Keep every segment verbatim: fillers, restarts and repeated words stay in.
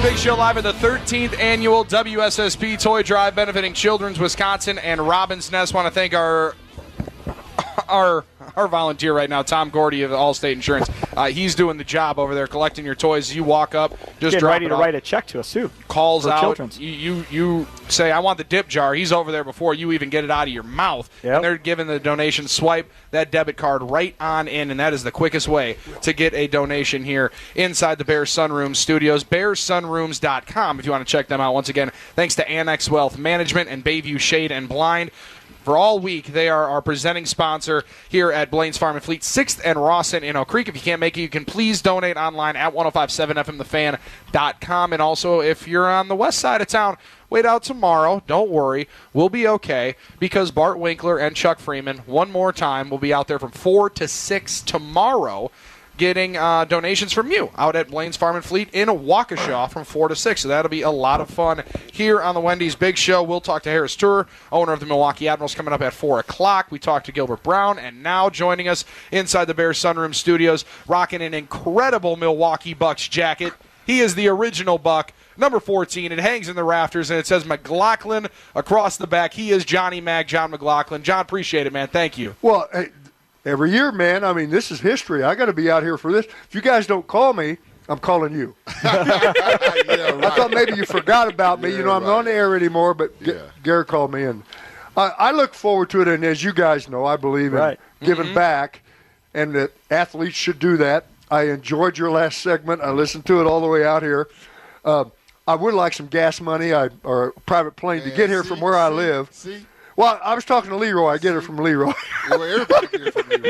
Big Show live at the thirteenth Annual W S S P Toy Drive benefiting Children's Wisconsin and Robin's Nest. Want to thank our our our volunteer right now, Tom Gordy of Allstate Insurance. Uh, he's doing the job over there, collecting your toys. You walk up, just Getting drop ready it to off. write a check to us, too. Calls for out. Children's. You, you you say, I want the dip jar. He's over there before you even get it out of your mouth. Yep. And they're giving the donation. Swipe that debit card right on in, and that is the quickest way to get a donation here inside the Bears Sunroom Studios. bears sunrooms dot com if you want to check them out. Once again, thanks to Annex Wealth Management and Bayview Shade and Blind. For all week, they are our presenting sponsor here at Blaine's Farm and Fleet, sixth and Rawson in Oak Creek. If you can't make it, you can please donate online at ten fifty-seven f m the fan dot com. And also, if you're on the west side of town, wait out tomorrow. Don't worry. We'll be okay because Bart Winkler and Chuck Freeman, one more time, will be out there from four to six tomorrow getting uh, donations from you out at Blaine's Farm and Fleet in Waukesha from four to six. So that'll be a lot of fun here on the Wendy's Big Show. We'll talk to Harris Turr, owner of the Milwaukee Admirals, coming up at four o'clock. We talked to Gilbert Brown, and now joining us inside the Bears Sunroom Studios, rocking an incredible Milwaukee Bucks jacket. He is the original Buck, number fourteen. It hangs in the rafters, and it says McLaughlin across the back. He is Johnny Mag, John McLaughlin. John, appreciate it, man. Thank you. Well, hey, every year, man, I mean, this is history. I got to be out here for this. If you guys don't call me, I'm calling you. yeah, right. I thought maybe you forgot about me. Yeah, you know, I'm right. not on the air anymore, but Yeah. G- Garrett called me, and I, I look forward to it. And as you guys know, I believe in Right. giving Mm-hmm. back, and that athletes should do that. I enjoyed your last segment. I listened to it all the way out here. Uh, I would like some gas money I, or a private plane to Man, get here see, from where I see, live. See? Well, I was talking to Leroy. I get it from Leroy. Well, everybody gets from Leroy.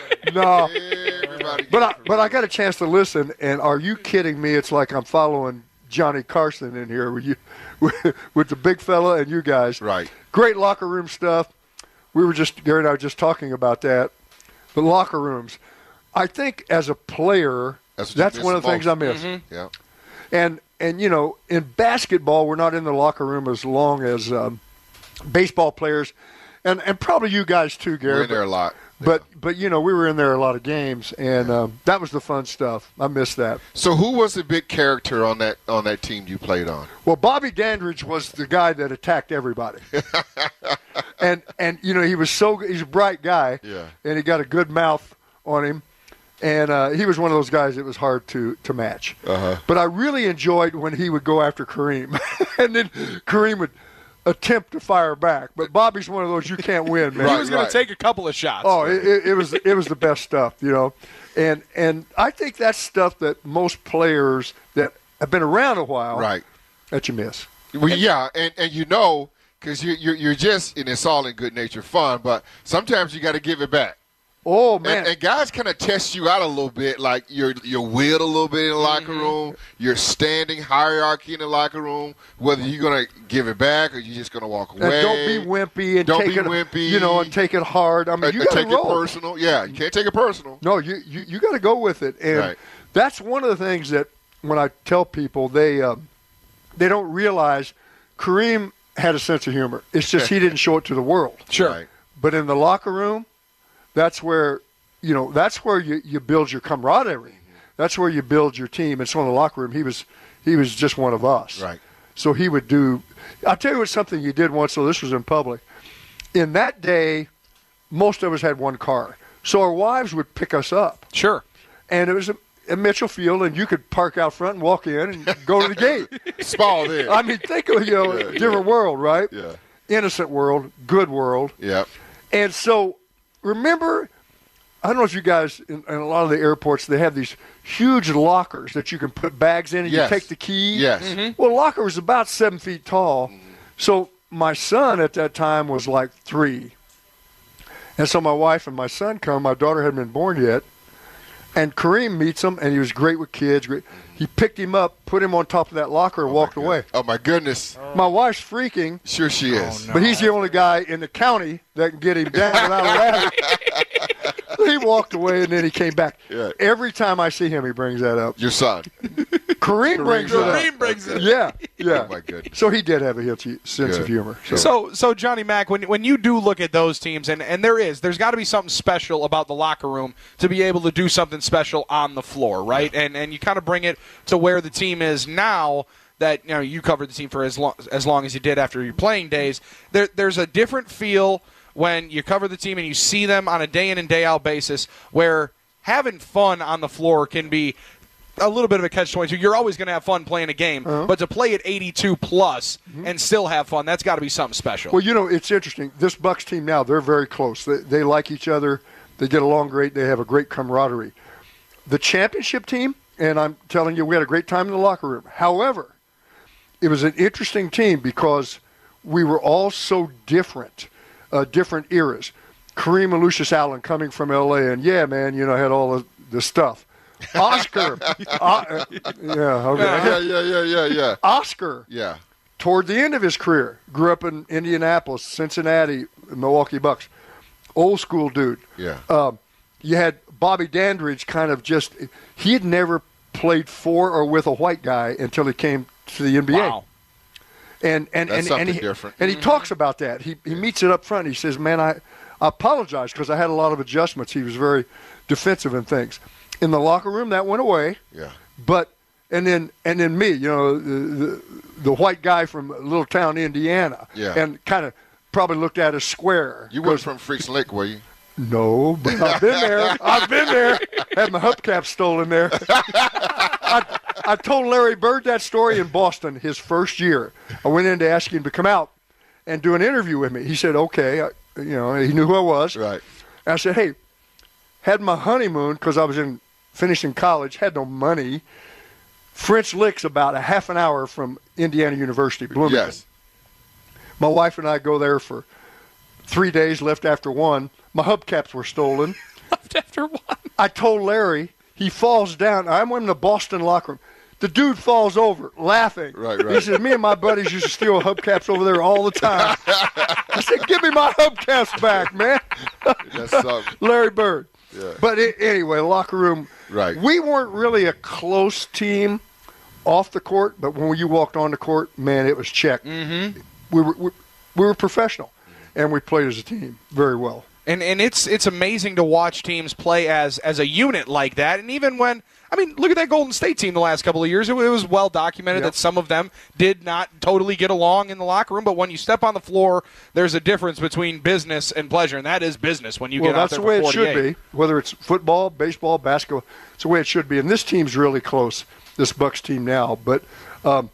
no. Everybody But I, gets from but I Leroy. got a chance to listen, and are you kidding me? It's like I'm following Johnny Carson in here with you, with, with the big fella and you guys. Right. Great locker room stuff. We were just Gary and I were just talking about that. The locker rooms. I think as a player, That's that's, what you one miss of the things most. I miss. Mm-hmm. Yeah. And and you know, in basketball, we're not in the locker room as long as um, baseball players, and and probably you guys too, Gary. We're in there a lot. But but you know, we were in there a lot of games, and um, that was the fun stuff. I miss that. So who was the big character on that on that team you played on? Well, Bobby Dandridge was the guy that attacked everybody, and and you know he was so he's a bright guy, Yeah. and he got a good mouth on him, and uh, he was one of those guys that was hard to to match. Uh-huh. But I really enjoyed when he would go after Kareem, and then Kareem would attempt to fire back. But Bobby's one of those you can't win, man. He Right, was going right. to take a couple of shots. Oh, it, it, it was it was the best stuff, you know, and and I think that's stuff that most players that have been around a while, Right. that you miss. Well, yeah, and, and you know, because you, you're, you're just, and it's all in good nature fun, but sometimes you got to give it back. Oh man, And, and guys kind of test you out a little bit, like your your will a little bit in the locker room, your standing hierarchy in the locker room, whether you're going to give it back or you're just going to walk and away. don't be wimpy and Don't take be it, wimpy. you know, and take it hard. I mean, Uh, you uh, got to take roll. it personal. Yeah, you can't take it personal. No, you you, you got to go with it, and Right. that's one of the things that when I tell people they um, they don't realize Kareem had a sense of humor. It's just he didn't show it to the world. Sure. Right. But in the locker room, that's where you know that's where you, you build your camaraderie. That's where you build your team. And so in the locker room, he was he was just one of us. Right. So he would do. I'll tell you what something he did once. So this was in public. In that day, most of us had one car, so our wives would pick us up, Sure. and it was a, at Mitchell Field, and you could park out front and walk in and go to the gate. Small there. I mean, think of you know, Yeah, a different world, right? Yeah. Innocent world, good world. Yeah. And so, remember, I don't know if you guys, in, in a lot of the airports, they have these huge lockers that you can put bags in and Yes. you take the key. Yes. Well, the locker was about seven feet tall. So my son at that time was like three. And so my wife and my son come. My daughter hadn't been born yet. And Kareem meets him, and he was great with kids. Great. He picked him up, put him on top of that locker, and walked away. Oh, my goodness. My wife's freaking, Sure she is. but he's the only guy in the county that can get him down without a ladder. He walked away, and then he came back. Yeah. Every time I see him, he brings that up. Your son. Kareem brings it up. Kareem brings it. Yeah, Yeah. Oh, my goodness. So he did have a hilty sense Good. of humor. So, So, so Johnny Mac, when when you do look at those teams, and, and there is, there's got to be something special about the locker room to be able to do something special on the floor, right? And and you kind of bring it to where the team is now. That you know you covered the team for as long as long as you did after your playing days. There, there's a different feel when you cover the team and you see them on a day in and day out basis, where having fun on the floor can be a little bit of a catch twenty-two. You're always going to have fun playing a game, Uh-huh. but to play at eighty-two plus and still have fun, that's got to be something special. well, you know, it's interesting. This Bucks team now, they're very close. They, they like each other. They get along great. They have a great camaraderie. The championship team, and I'm telling you, we had a great time in the locker room. However, it was an interesting team because we were all so different, uh, different eras. Kareem and Lucius Allen coming from L A, and yeah, man, you know, had all the, the stuff. Oscar, uh, yeah, okay. Yeah, yeah, yeah, yeah, yeah. Oscar, Yeah. toward the end of his career, grew up in Indianapolis, Cincinnati, Milwaukee Bucks. Old school dude. Yeah. Um, you had Bobby Dandridge kind of just, he had never played for or with a white guy until he came to the N B A. Wow. And and That's and, and something he, different. and he talks about that. He he meets it up front. He says, "Man, I, I apologize because I had a lot of adjustments." He was very defensive and things. In the locker room, that went away. Yeah. But and then and then me, you know, the the, the white guy from a little town, Indiana, Yeah. and kind of probably looked at us square. You weren't 'cause- from Freaks Lick, were you? No, but I've been there. I've been there. Had my hubcap stolen there. I, I told Larry Bird that story in Boston his first year. I went in to ask him to come out and do an interview with me. He said, okay. I, you know, he knew who I was. Right. And I said, hey, had my honeymoon because I was in finishing college, had no money. French Lick's about a half an hour from Indiana University, Bloomington. Yes. My wife and I go there for three days, left after one. My hubcaps were stolen. Left after one. I told Larry, he falls down. I'm in the Boston locker room. The dude falls over, laughing. Right, right. He says, me and my buddies used to steal hubcaps over there all the time. I said, give me my hubcaps back, man. That's something. Larry Bird. Yeah. But it, anyway, locker room. Right. We weren't really a close team off the court, but when you walked on the court, man, it was check. Mm-hmm. We were we, we were professional, and we played as a team very well. And and it's it's amazing to watch teams play as as a unit like that. And even when, I mean, look at that Golden State team the last couple of years. It, it was well documented Yep. that some of them did not totally get along in the locker room. But when you step on the floor, there's a difference between business and pleasure, and that is business when you Well, get out that's there the way for it should forty-eight. be. Whether it's football, baseball, basketball, it's the way it should be. And this team's really close, this Bucks team now. But um,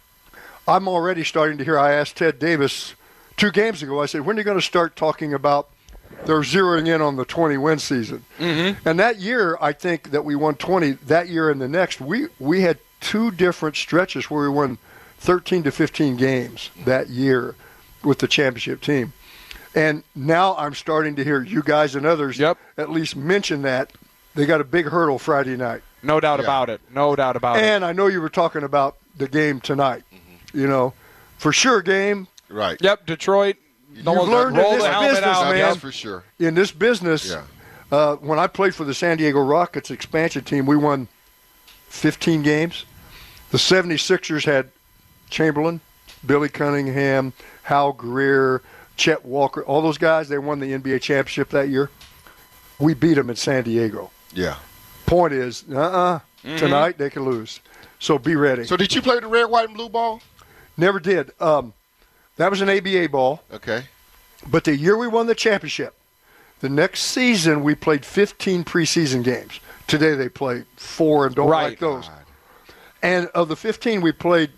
I'm already starting to hear. I asked Ted Davis two games ago. I said, when are you going to start talking about they're zeroing in on the twenty-win season? Mm-hmm. And that year, I think that we won twenty. That year and the next, we we had two different stretches where we won thirteen to fifteen games that year with the championship team. And now I'm starting to hear you guys and others Yep. at least mention that. They got a big hurdle Friday night. No doubt Yeah. about it. No doubt about it. And I know you were talking about the game tonight. Mm-hmm. You know, for sure game. Right. Yep, Detroit. You've almost learned in rolled this the helmet business, out. man. That's for sure. In this business, Yeah. uh, when I played for the San Diego Rockets expansion team, we won fifteen games. The seventy-sixers had Chamberlain, Billy Cunningham, Hal Greer, Chet Walker, all those guys. They won the N B A championship that year. We beat them in San Diego. Yeah. Point is, uh-uh, Mm-hmm. tonight they can lose. So be ready. So did you play the red, white, and blue ball? Never did. Um, that was an A B A ball. Okay. But the year we won the championship, the next season we played fifteen preseason games. Today they play four and don't Right. like those. God. And of the fifteen, we played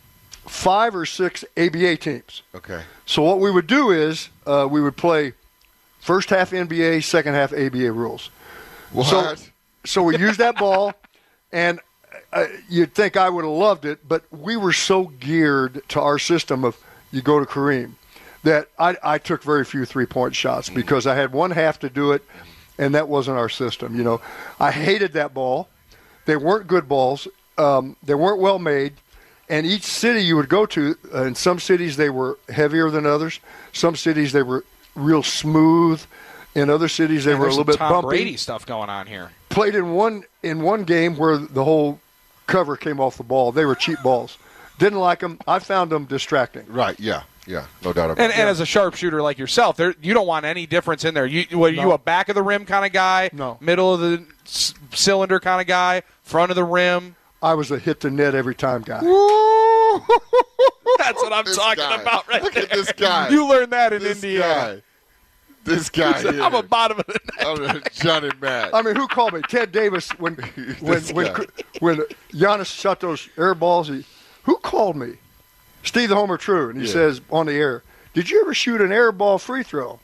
five or six A B A teams. Okay. So what we would do is uh, we would play first half N B A, second half A B A rules. What? So, so we used that ball, and uh, you'd think I would have loved it, but we were so geared to our system of you go to Kareem that I, I took very few three-point shots because I had one half to do it, and that wasn't our system. You know, I hated that ball. They weren't good balls. Um, they weren't well made. And each city you would go to, uh, in some cities they were heavier than others. Some cities they were real smooth. In other cities they And were a there's little some bit Tom bumpy. Brady stuff going on here. Played in one in one game where the whole cover came off the ball. They were cheap balls. Didn't like them. I found them distracting. Right, yeah, yeah, no doubt about And, it. and as a sharpshooter like yourself, there you don't want any difference in there. You were No. you a back of the rim kind of guy, No. middle of the c- cylinder kind of guy, front of the rim? I was a hit the net every time guy. That's what I'm This talking guy. about right Look there. at this guy. You learned that in This Indiana. guy. This guy here. I'm a bottom of the net. I'm Johnny Matt. I mean, who called me? Ted Davis when when This when guy. when Giannis shot those air balls. He, who called me? Steve the Homer True, and he Yeah. says on the air, "Did you ever shoot an air ball free throw?"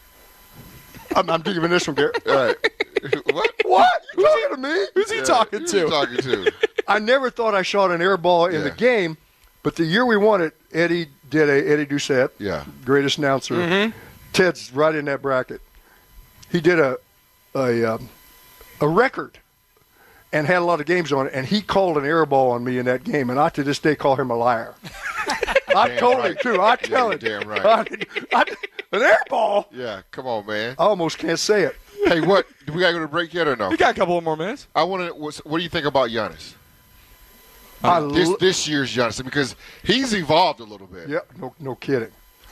I'm, I'm giving this one, Gary. Right. What? What? You talking to me? Who's he Yeah, talking who to? you talking to? I never thought I shot an air ball in Yeah. the game, but the year we won it, Eddie did a Eddie Doucette, Yeah. greatest announcer. Mm-hmm. Ted's right in that bracket. He did a a um, a record and had a lot of games on it, and he called an air ball on me in that game, and I to this day call him a liar. I Damn told right. him too. I tell Yeah, him. you're damn right. I, I, an air ball. Yeah, come on, man. I almost can't say it. Hey, what? Do we got to go to break yet or no? You got a couple of more minutes. I want to. What do you think about Giannis? I This lo- this year's Giannis, because he's evolved a little bit. Yeah, no, no kidding.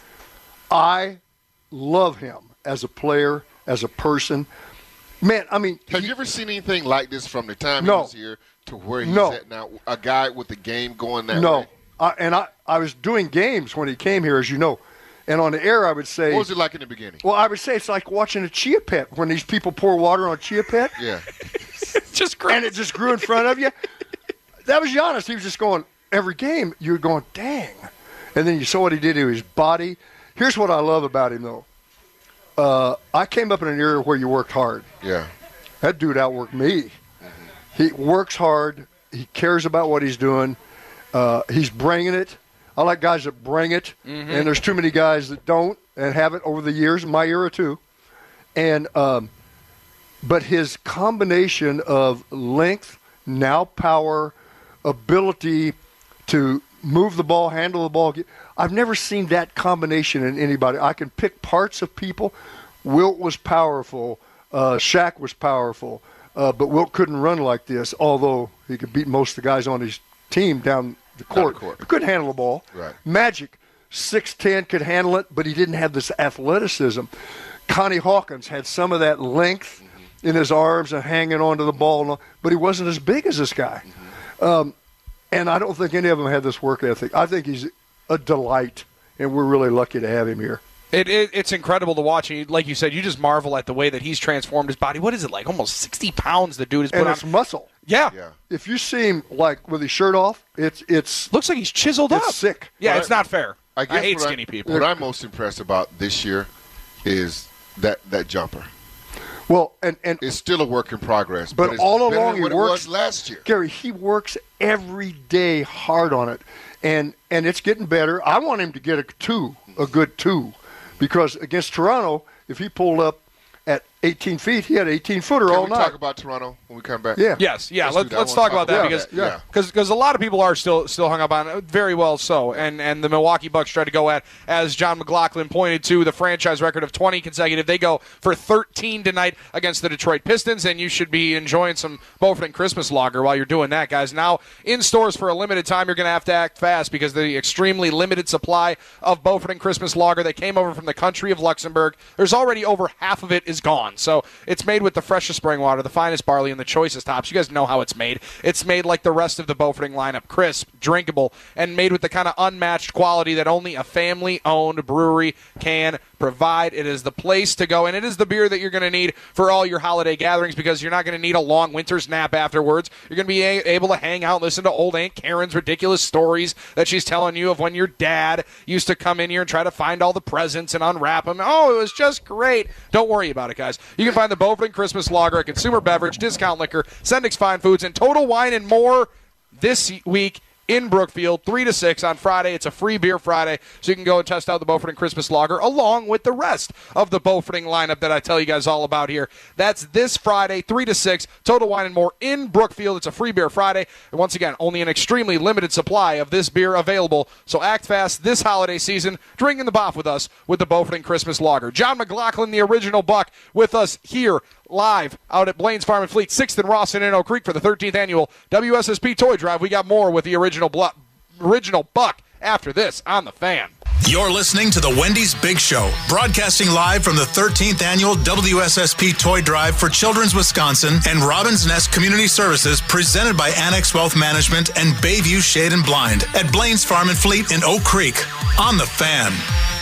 I love him as a player, as a person. Man, I mean, Have he- you ever seen anything like this from the time No. he was here to where he's No. at now? A guy with the game going that no. way. I, and I, I was doing games when he came here, as you know. And on the air, I would say, What was it like in the beginning? well, I would say it's like watching a chia pet when these people pour water on a chia pet, Yeah. Just great. and it just grew in front of you. That was Giannis. He was just going, every game, you were going, dang. And then you saw what he did to his body. Here's what I love about him, though. Uh, I came up in an era where you worked hard. Yeah. That dude outworked me. He works hard. He cares about what he's doing. Uh, he's bringing it. I like guys that bring it, and there's too many guys that don't and have it over the years, my era too. And um, but his combination of length, now power, ability to move the ball, handle the ball. I've never seen that combination in anybody. I can pick parts of people. Wilt was powerful. Uh, Shaq was powerful. Uh, but Wilt couldn't run like this, although he could beat most of the guys on his team down the court. the court. He couldn't handle the ball. Right. Magic, six ten, could handle it, but he didn't have this athleticism. Connie Hawkins had some of that length Mm-hmm. in his arms and hanging onto the ball, and all, but he wasn't as big as this guy. Mm-hmm. Um, and I don't think any of them had this work ethic. I think he's a delight, and we're really lucky to have him here. It, it, it's incredible to watch. And like you said, you just marvel at the way that he's transformed his body. What is it, like almost sixty pounds the dude has put And on? it's muscle. Yeah. Yeah. If you see him like with his shirt off, it's it's Looks like he's chiseled It's up. sick. Yeah, Well, it's not fair. I, I, guess hate what skinny people. What I'm most impressed about this year is that that jumper. well, and and It's still a work in progress, But but, it's all better along than he what works- it was last year. Gary, he works every day hard on it, and and it's getting better. I want him to get a two, a good two, because against Toronto, if he pulled up at eighteen feet, he had an eighteen footer Can all we night. talk about Toronto when we come back? Yeah. Yes, yeah. Let's Let's do that. I let's wanna talk about talk that about because that, yeah. because because a lot of people are still still hung up on it, very well so, and and the Milwaukee Bucks tried to go at, as John McLaughlin pointed to, the franchise record of twenty consecutive. They go for thirteen tonight against the Detroit Pistons, and you should be enjoying some Beaufort and Christmas lager while you're doing that, guys. Now in stores for a limited time, you're going to have to act fast because the extremely limited supply of Beaufort and Christmas lager that came over from the country of Luxembourg, there's already over half of it is gone. So it's made with the freshest spring water, the finest barley, and the choicest hops. You guys know how it's made. It's made like the rest of the Beauforting lineup, crisp, drinkable, and made with the kind of unmatched quality that only a family-owned brewery can provide. It is the place to go, and it is the beer that you're going to need for all your holiday gatherings because you're not going to need a long winter's nap afterwards. You're going to be a- able to hang out and listen to old Aunt Karen's ridiculous stories that she's telling you of when your dad used to come in here and try to find all the presents and unwrap them. Oh, it was just great. Don't worry about it, guys. You can find the Beaufort Christmas Lager at Consumer Beverage, Discount Liquor, Sendix Fine Foods, and Total Wine and More this week in Brookfield, three to six on Friday. It's a free beer Friday, so you can go and test out the Beaufort Christmas Lager along with the rest of the Beauforting lineup that I tell you guys all about here. That's this Friday, three to six, Total Wine and More in Brookfield. It's a free beer Friday. And once again, only an extremely limited supply of this beer available, so act fast this holiday season. Drink in the boff with us with the Beauforting Christmas Lager. John McLaughlin, the original Buck, with us here live out at Blaine's Farm and Fleet, sixth and Ross and in Oak Creek for the thirteenth annual W S S P Toy Drive. We got more with the original Blu- original Buck after this on The Fan. You're listening to the Wendy's Big Show, broadcasting live from the thirteenth Annual W S S P Toy Drive for Children's Wisconsin and Robin's Nest Community Services, presented by Annex Wealth Management and Bayview Shade and Blind at Blaine's Farm and Fleet in Oak Creek on The Fan.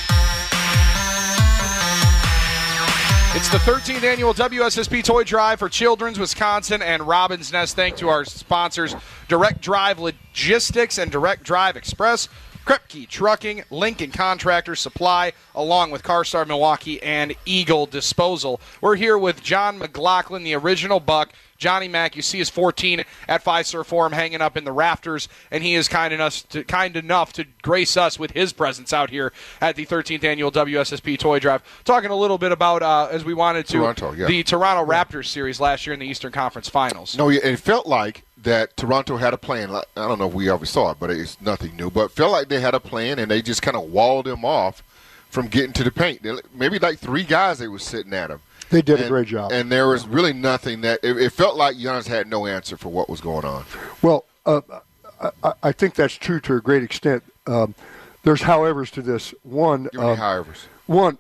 It's the thirteenth Annual W S S P Toy Drive for Children's Wisconsin and Robin's Nest. Thanks to our sponsors, Direct Drive Logistics and Direct Drive Express, Krepke Trucking, Lincoln Contractor Supply, along with CarStar Milwaukee and Eagle Disposal. We're here with John McLaughlin, the original Buck. Johnny Mack, you see his fourteen at Fiserv Forum hanging up in the rafters, and he is kind enough to, kind enough to grace us with his presence out here at the thirteenth Annual W S S P Toy Drive. Talking a little bit about, uh, as we wanted to, Toronto, yeah. the Toronto Raptors series last year in the Eastern Conference Finals. No, it felt like that Toronto had a plan. I don't know if we ever saw it, but it's nothing new. But it felt like they had a plan, and they just kind of walled him off from getting to the paint. Maybe like three guys they were sitting at him. They did and, a great job. And there was really nothing that it, – it felt like Giannis had no answer for what was going on. Well, uh, I, I think that's true to a great extent. Um, there's howevers to this. One, Give me um, howevers. One,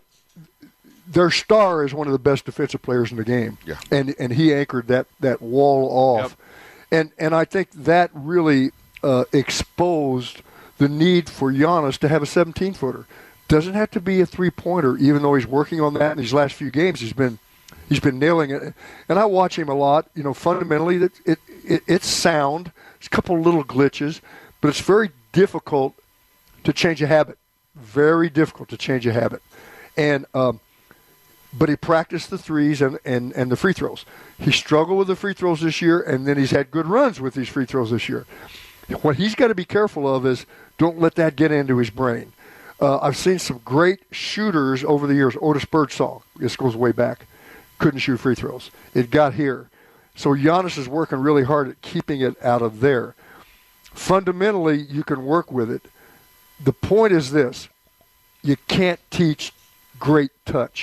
their star is one of the best defensive players in the game. Yeah. And and he anchored that, that wall off. Yep. And, and I think that really uh, exposed the need for Giannis to have a seventeen-footer. Doesn't have to be a three-pointer, even though he's working on that in these last few games. He's been he's been nailing it, and I watch him a lot. You know, fundamentally, it, it, it it's sound. There's a couple of little glitches, but it's very difficult to change a habit. Very difficult to change a habit, and um, but he practiced the threes and, and, and the free throws. He struggled with the free throws this year, and then he's had good runs with these free throws this year. What he's got to be careful of is don't let that get into his brain. Uh, I've seen some great shooters over the years. Otis Birdsong, this goes way back, couldn't shoot free throws. It got here. So Giannis is working really hard at keeping it out of there. Fundamentally, you can work with it. The point is this. You can't teach great touch.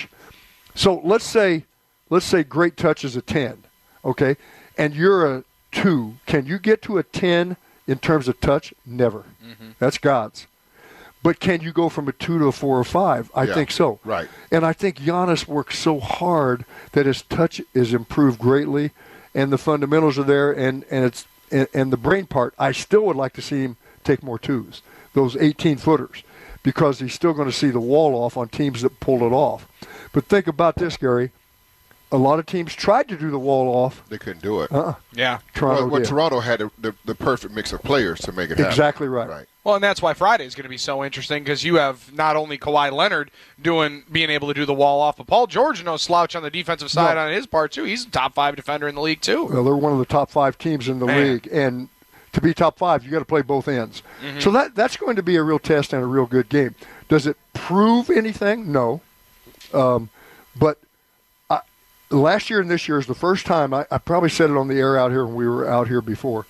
So let's say let's say great touch is a ten, okay? And you're a two. Can you get to a ten in terms of touch? Never. Mm-hmm. That's God's. But can you go from a two to a four or five? I yeah, think so. Right. And I think Giannis works so hard that his touch is improved greatly, and the fundamentals are there, and, and it's and, and the brain part. I still would like to see him take more twos, those eighteen-footers, because he's still going to see the wall off on teams that pulled it off. But think about this, Gary. A lot of teams tried to do the wall off. They couldn't do it. Uh-uh. Yeah. Toronto well, well, did. Toronto had the, the, the perfect mix of players to make it happen. Exactly right. Right. Well, and that's why Friday is going to be so interesting because you have not only Kawhi Leonard doing being able to do the wall off, but Paul George, no slouch on the defensive side no. on his part, too. He's a top five defender in the league, too. Well, they're one of the top five teams in the Man. league, and to be top five, you got to play both ends. Mm-hmm. So that that's going to be a real test and a real good game. Does it prove anything? No. Um, but I, last year and this year is the first time, I, I probably said it on the air out here when we were out here before,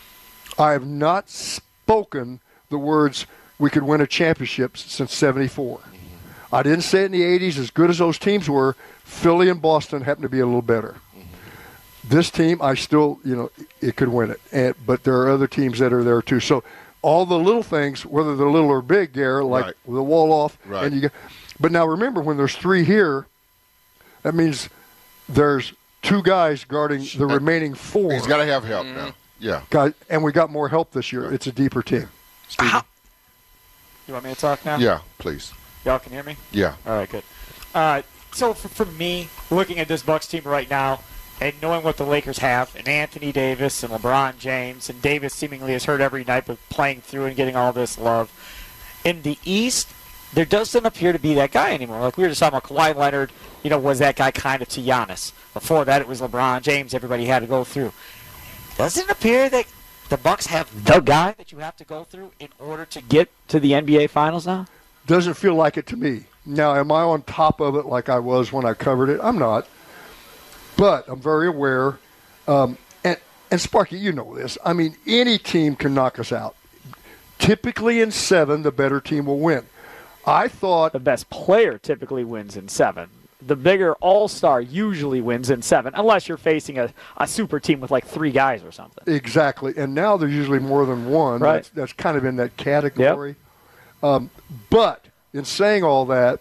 I have not spoken the words, we could win a championship since seventy-four. Mm-hmm. I didn't say it in the eighties. As good as those teams were, Philly and Boston happened to be a little better. Mm-hmm. This team, I still, you know, it could win it. And, but there are other teams that are there too. So all the little things, whether they're little or big, Gare, like right. the wall off. Right. And you get, but now remember, when there's three here, that means there's two guys guarding the uh, remaining four. He's got to have help mm-hmm. now. Yeah. Guys, and we got more help this year. Right. It's a deeper team. Steven? You want me to talk now? Yeah, please. Y'all can hear me? Yeah. All right, good. Uh, so for, for me, looking at this Bucks team right now and knowing what the Lakers have, and Anthony Davis and LeBron James, and Davis seemingly is hurt every night but playing through and getting all this love. In the East, there doesn't appear to be that guy anymore. Like we were just talking about Kawhi Leonard, you know, was that guy kind of to Giannis. Before that, it was LeBron James. Everybody had to go through. Doesn't it appear that the Bucks have the guy that you have to go through in order to get to the N B A Finals now? Doesn't feel like it to me. Now, am I on top of it like I was when I covered it? I'm not. But I'm very aware. Um, and, and Sparky, you know this. I mean, any team can knock us out. Typically in seven, the better team will win. I thought the best player typically wins in seven. the bigger all-star usually wins in seven, unless you're facing a, a super team with like three guys or something. Exactly. And now there's usually more than one. Right. That's, that's kind of in that category. Yep. Um, but in saying all that,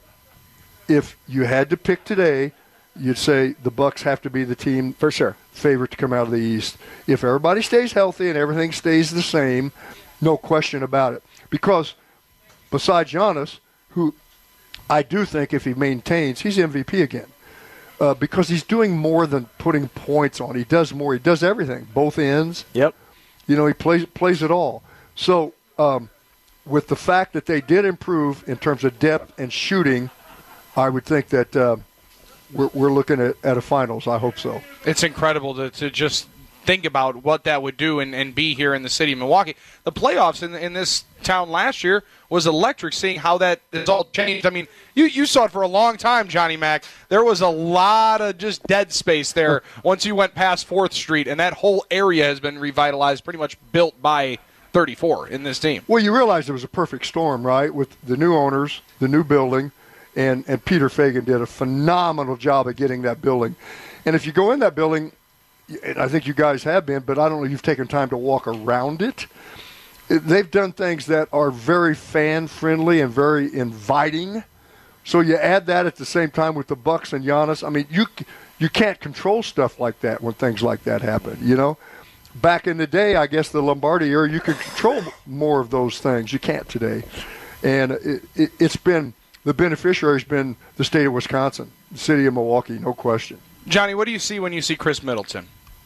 if you had to pick today, you'd say the Bucks have to be the team for sure favorite to come out of the East. If everybody stays healthy and everything stays the same, no question about it. Because besides Giannis, who I do think if he maintains, he's M V P again. Uh, because he's doing more than putting points on. He does more. He does everything, both ends. Yep. You know, he plays plays it all. So um, with the fact that they did improve in terms of depth and shooting, I would think that uh, we're, we're looking at, at a finals. I hope so. It's incredible to, to just think about what that would do and, and be here in the city of Milwaukee. The playoffs in, in this town last year was electric, seeing how that has all changed. I mean, you, you saw it for a long time, Johnny Mac. There was a lot of just dead space there once you went past fourth Street, and that whole area has been revitalized, pretty much built by thirty-four in this team. Well, you realize it was a perfect storm, right, with the new owners, the new building, and, and Peter Fagan did a phenomenal job of getting that building. And if you go in that building, and I think you guys have been, but I don't know if you've taken time to walk around it. They've done things that are very fan-friendly and very inviting. So you add that at the same time with the Bucks and Giannis. I mean, you you can't control stuff like that when things like that happen, you know? Back in the day, I guess the Lombardi era, you could control more of those things. You can't today. And it, it, it's been – the beneficiary's been the state of Wisconsin, the city of Milwaukee, no question. Johnny, what do you see when you see Chris Middleton?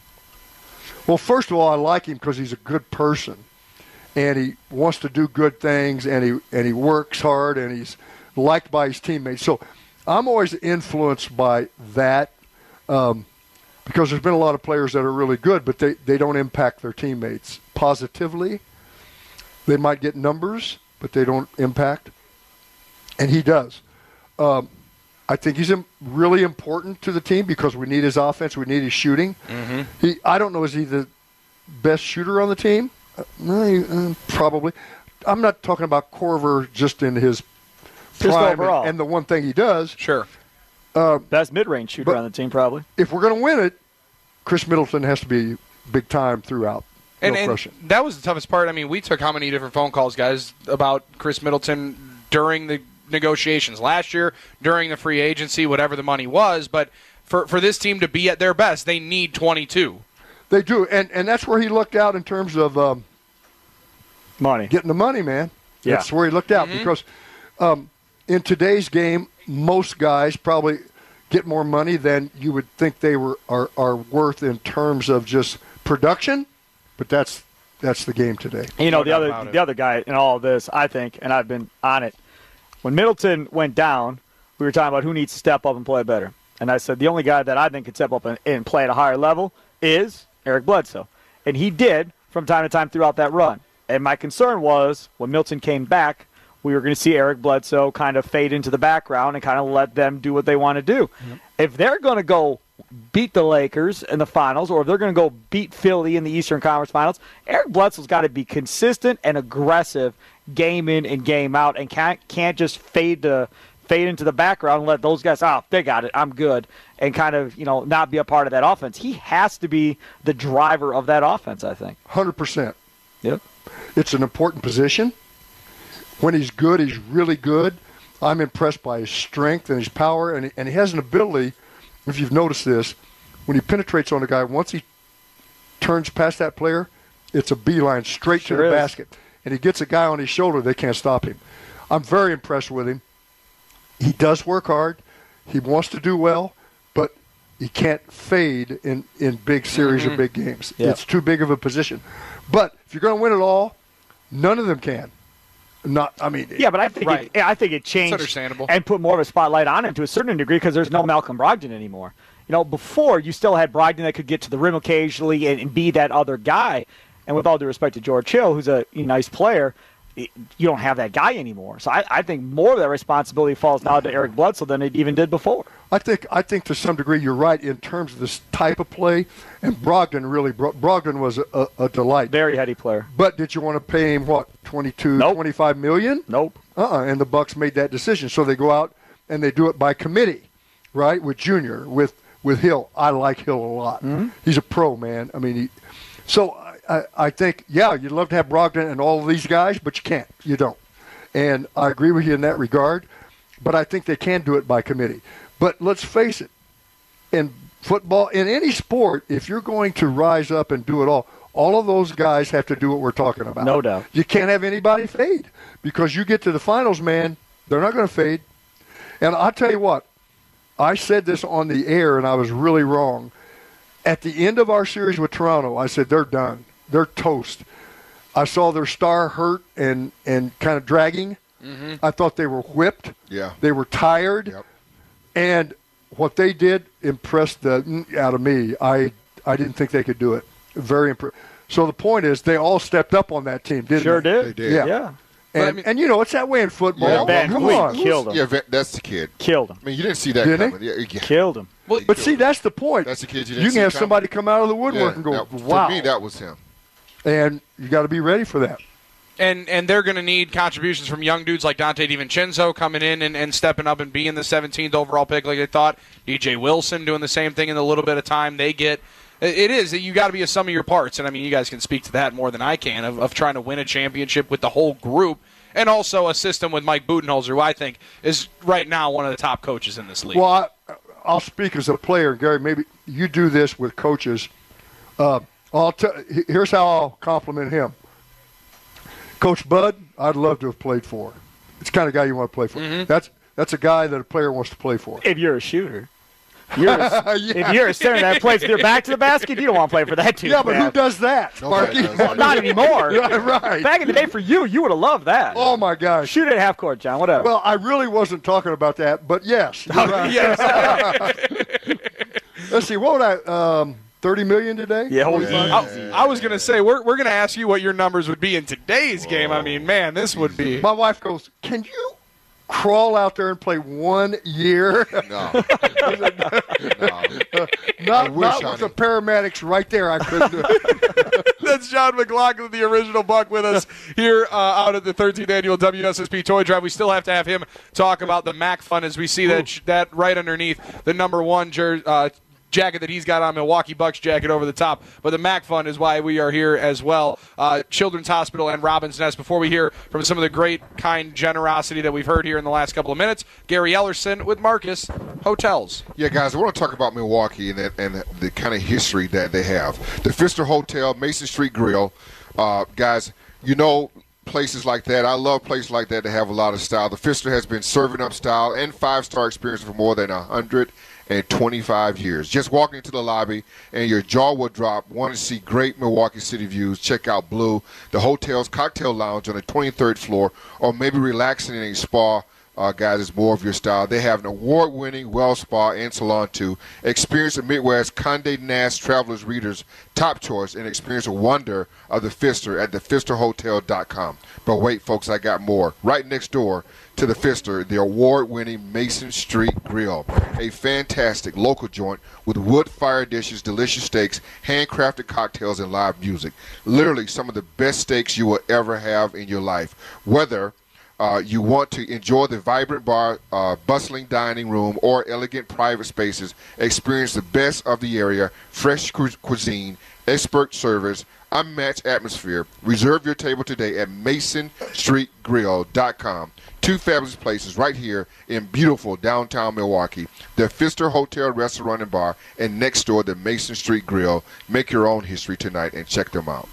Well, first of all, I like him because he's a good person, and he wants to do good things, and he and he works hard, and he's liked by his teammates. So I'm always influenced by that um, because there's been a lot of players that are really good, but they, they don't impact their teammates positively. They might get numbers, but they don't impact, and he does. Um, I think he's really important to the team because we need his offense. We need his shooting. Mm-hmm. He, I don't know, is he the best shooter on the team? Uh, uh, probably. I'm not talking about Korver just in his just prime overall. And, and the one thing he does. Sure. Uh, best mid-range shooter on the team, probably. If we're going to win it, Chris Middleton has to be big time throughout. No and, and question. That was the toughest part. I mean, we took how many different phone calls, guys, about Chris Middleton during the negotiations last year, during the free agency, whatever the money was. But for, for this team to be at their best, they need twenty-two. They do, and and that's where he looked out in terms of um, money, getting the money, man. Yeah. That's where he looked out mm-hmm. because um, in today's game, most guys probably get more money than you would think they were are, are worth in terms of just production. But that's that's the game today. You know, the other the other guy in all of this, I think, and I've been on it. When Middleton went down, we were talking about who needs to step up and play better. And I said the only guy that I think could step up and, and play at a higher level is Eric Bledsoe. And he did from time to time throughout that run. And my concern was when Middleton came back, we were going to see Eric Bledsoe kind of fade into the background and kind of let them do what they want to do. Mm-hmm. If they're going to go beat the Lakers in the finals, or if they're going to go beat Philly in the Eastern Conference Finals, Eric Bledsoe's got to be consistent and aggressive game in and game out, and can't can't just fade to fade into the background and let those guys, oh, they got it, I'm good, and kind of, you know, not be a part of that offense. He has to be the driver of that offense, I think. one hundred percent. Yep. It's an important position. When he's good, he's really good. I'm impressed by his strength and his power, and he, and he has an ability, if you've noticed this, when he penetrates on a guy, once he turns past that player, it's a beeline straight sure to the is. basket. And he gets a guy on his shoulder, they can't stop him. I'm very impressed with him. He does work hard. He wants to do well, but he can't fade in, in big series mm-hmm. or big games. Yeah. It's too big of a position. But if you're going to win it all, none of them can. Not, I mean, yeah, but I think right. it, I think it changed understandable. and put more of a spotlight on him to a certain degree because there's no Malcolm Brogdon anymore. You know, before you still had Brogdon that could get to the rim occasionally and, and be that other guy. And with all due respect to George Hill, who's a nice player, you don't have that guy anymore. So I, I think more of that responsibility falls now to Eric Bledsoe than it even did before. I think I think to some degree you're right in terms of this type of play. And Brogdon really, Brogdon was a, a delight. Very heady player. But did you want to pay him, what, twenty-two, nope. twenty-five million? Nope. Uh-uh. And the Bucks made that decision. So they go out and they do it by committee. right, with Junior, with with Hill. I like Hill a lot. Mm-hmm. He's a pro, man. I mean, he, so I, I think, yeah, you'd love to have Brogdon and all of these guys, but you can't. You don't. And I agree with you in that regard, but I think they can do it by committee. But let's face it, in football, in any sport, if you're going to rise up and do it all, all of those guys have to do what we're talking about. No doubt. You can't have anybody fade because you get to the finals, man, they're not going to fade. And I'll tell you what, I said this on the air, and I was really wrong. At the end of our series with Toronto, I said, they're done. They're toast. I saw their star hurt and, and kind of dragging. Mm-hmm. I thought they were whipped. Yeah. They were tired. Yep. And what they did impressed the out of me. I, I didn't think they could do it. Very impressed. So the point is, they all stepped up on that team, didn't sure they? Sure did. did. Yeah. yeah. And, I mean, and, you know, it's that way in football. Yeah, Van Come Vliet on. killed him. Yeah, Van- that's the kid. Killed him. I mean, you didn't see that Didn't coming. Yeah, yeah. Killed him. Well, But see, that's the point. That's the kid you didn't You see can have coming. somebody come out of the woodwork Yeah, and go, that- wow. For me, that was him. And you got to be ready for that. And and they're going to need contributions from young dudes like Dante DiVincenzo coming in and, and stepping up and being the seventeenth overall pick like they thought. D J Wilson doing the same thing in the little bit of time they get. It is. You got to be a sum of your parts. And, I mean, you guys can speak to that more than I can of, of trying to win a championship with the whole group and also a system with Mike Budenholzer, who I think is right now one of the top coaches in this league. Well, I, I'll speak as a player. Gary, maybe you do this with coaches. Uh, I'll t- here's how I'll compliment him. Coach Bud, I'd love to have played for. It's the kind of guy you want to play for. Mm-hmm. That's that's a guy that a player wants to play for. If you're a shooter. You're a, Yeah. If you're a center that plays with your back to the basket, you don't want to play for that team. Yeah, but who man. does that, Nobody Sparky? does that. Not anymore. Right, right. Back in the day for you, you would have loved that. Oh, my gosh. Shoot at half court, John. Whatever. Well, I really wasn't talking about that, but yes. Oh, you're right. yes. Let's see, what would I um, thirty million today? yeah, hold Yeah. on. I, I was going to say, we're, we're going to ask you what your numbers would be in today's game. I mean, man, this would be. My wife goes, "Can you crawl out there and play one year?" No. no. Not, wish, not with honey. the paramedics right there. I couldn't do it. That's John McLaughlin, the original Buck, with us here uh, out at the thirteenth Annual W S S P Toy Drive. We still have to have him talk about the Mac Fun as we see that that right underneath the number one jer- uh, jacket that he's got on, Milwaukee Bucks jacket over the top. But the Mac Fund is why we are here as well. Uh, Children's Hospital and Robin's Nest. Before we hear from some of the great, kind generosity that we've heard here in the last couple of minutes, Gary Ellerson with Marcus Hotels. Yeah, guys, I want to talk about Milwaukee and, that, and the kind of history that they have. The Pfister Hotel, Mason Street Grill. Uh, guys, you know, places like that, I love places like that that have a lot of style. The Pfister has been serving up style and five-star experience for more than one hundred twenty-five years. Just walking into the lobby and your jaw will drop. Want to see great Milwaukee City views? Check out Blue, the hotel's cocktail lounge on the twenty-third floor, or maybe relaxing in a spa. Uh, guys, is more of your style. They have an award-winning well spa and salon too. Experience the Midwest Condé Nast Travelers Readers top choice and experience the wonder of the Pfister at the Pfister Hotel dot com. But wait, folks, I got more. Right next door to the Pfister, the award-winning Mason Street Grill, a fantastic local joint with wood-fire dishes, delicious steaks, handcrafted cocktails, and live music. Literally some of the best steaks you will ever have in your life. Whether Uh, you want to enjoy the vibrant bar, uh, bustling dining room, or elegant private spaces, experience the best of the area, fresh cu- cuisine, expert service, unmatched atmosphere. Reserve your table today at Mason Street Grill dot com. Two fabulous places right here in beautiful downtown Milwaukee. The Pfister Hotel, Restaurant, and Bar, and next door, the Mason Street Grill. Make your own history tonight and check them out.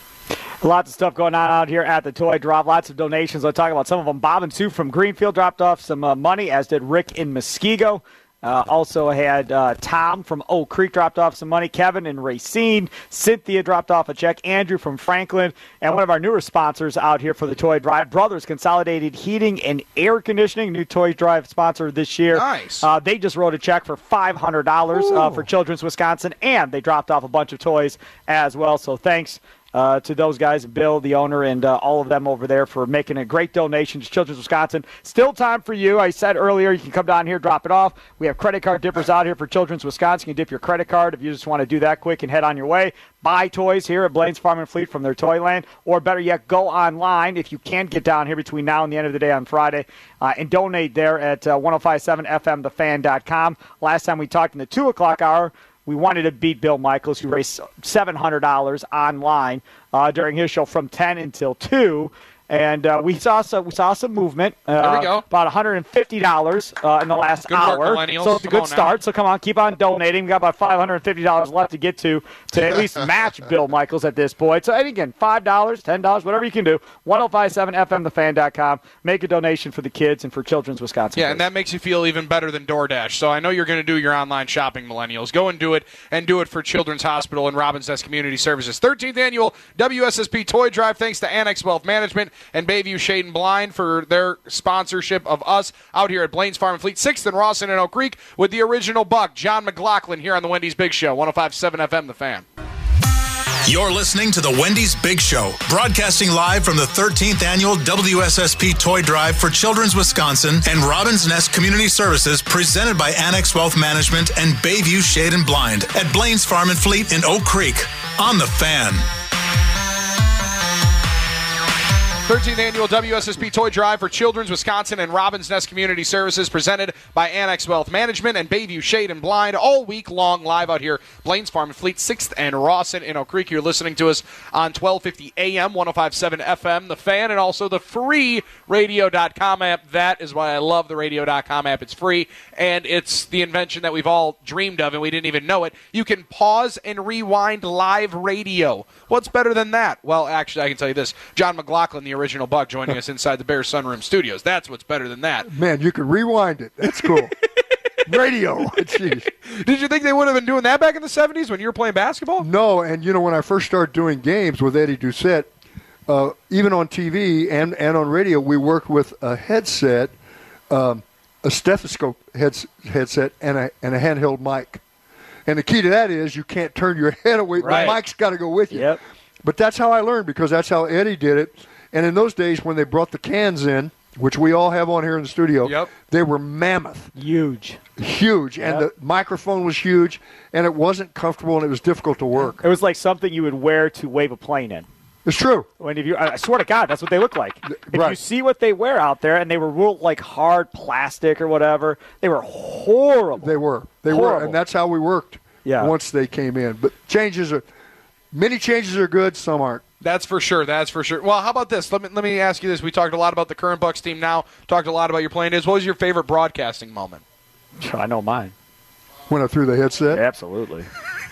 Lots of stuff going on out here at the Toy Drop. Lots of donations. I'll talk about some of them. Bob and Sue from Greenfield dropped off some uh, money, as did Rick in Muskego. Uh, also had uh, Tom from Oak Creek dropped off some money. Kevin in Racine. Cynthia dropped off a check. Andrew from Franklin. And one of our newer sponsors out here for the Toy Drive, Brothers Consolidated Heating and Air Conditioning, new Toy Drive sponsor this year. Nice. Uh, they just wrote a check for five hundred dollars uh, for Children's Wisconsin, and they dropped off a bunch of toys as well. So thanks uh, to those guys, Bill, the owner, and uh, all of them over there for making a great donation to Children's Wisconsin. Still time for you. I said earlier you can come down here, drop it off. We have credit card dippers out here for Children's Wisconsin. You can dip your credit card if you just want to do that quick and head on your way. Buy toys here at Blaine's Farm and Fleet from their Toyland, or better yet, go online if you can get down here between now and the end of the day on Friday uh, and donate there at uh, ten fifty-seven F M the fan dot com. Last time we talked in the two o'clock hour, we wanted to beat Bill Michaels, who raised seven hundred dollars online uh, during his show from ten until two. And uh, we saw some we saw some movement. Uh, there we go. About one hundred fifty dollars uh, in the last good hour. Work, millennials. So it's a Come good start. now. So come on, keep on donating. We got about five hundred fifty dollars left to get to to at least match Bill Michaels at this point. So and again, five dollars, ten dollars, whatever you can do. ten fifty-seven F M the fan dot com. Make a donation for the kids and for Children's Wisconsin. Yeah, and that makes you feel even better than DoorDash. So I know you're going to do your online shopping, millennials. Go and do it, and do it for Children's Hospital and Robbins Nest Community Services. thirteenth Annual W S S P Toy Drive, thanks to Annex Wealth Management and Bayview Shade and Blind for their sponsorship of us out here at Blaine's Farm and Fleet, sixth and Rawson and Oak Creek, with the original Buck, John McLaughlin, here on the Wendy's Big Show, ten fifty-seven F M The Fan. You're listening to the Wendy's Big Show, broadcasting live from the thirteenth Annual W S S P Toy Drive for Children's Wisconsin and Robbins Nest Community Services, presented by Annex Wealth Management and Bayview Shade and Blind at Blaine's Farm and Fleet in Oak Creek on The Fan. thirteenth Annual W S S P Toy Drive for Children's Wisconsin and Robbins Nest Community Services, presented by Annex Wealth Management and Bayview Shade and Blind, all week long, live out here, Blaine's Farm and Fleet, sixth and Rawson in Oak Creek. You're listening to us on twelve fifty A M, ten fifty-seven F M, The Fan, and also the free radio dot com app. That is why I love the radio dot com app. It's free, and it's the invention that we've all dreamed of, and we didn't even know it. You can pause and rewind live radio. What's better than that? Well, actually, I can tell you this. John McLaughlin, the original Buck, joining us inside the Bears Sunroom Studios. That's what's better than that. Man, you can rewind it. That's cool. Radio. Jeez. Did you think they would have been doing that back in the seventies when you were playing basketball? No, and you know, when I first started doing games with Eddie Doucette, uh, even on T V and, and on radio, we worked with a headset, um, a stethoscope heads, headset, and a, and a handheld mic. And the key to that is you can't turn your head away. Right. The mic's got to go with you. Yep. But that's how I learned, because that's how Eddie did it. And in those days, when they brought the cans in, which we all have on here in the studio, Yep. they were mammoth. Huge. Huge. And Yep. the microphone was huge, and it wasn't comfortable, and it was difficult to work. It was like something you would wear to wave a plane in. It's true. When if you, I swear to God, that's what they look like. If Right. you see what they wear out there, and they were real like hard plastic or whatever, they were horrible. They were. They Horrible. were. And that's how we worked Yeah. once they came in. But changes are, many changes are good, some aren't. That's for sure. That's for sure. Well, how about this? Let me let me ask you this. We talked a lot about the current Bucks team now. Talked a lot about your playing days. What was your favorite broadcasting moment? I know mine. When I threw the headset. Absolutely.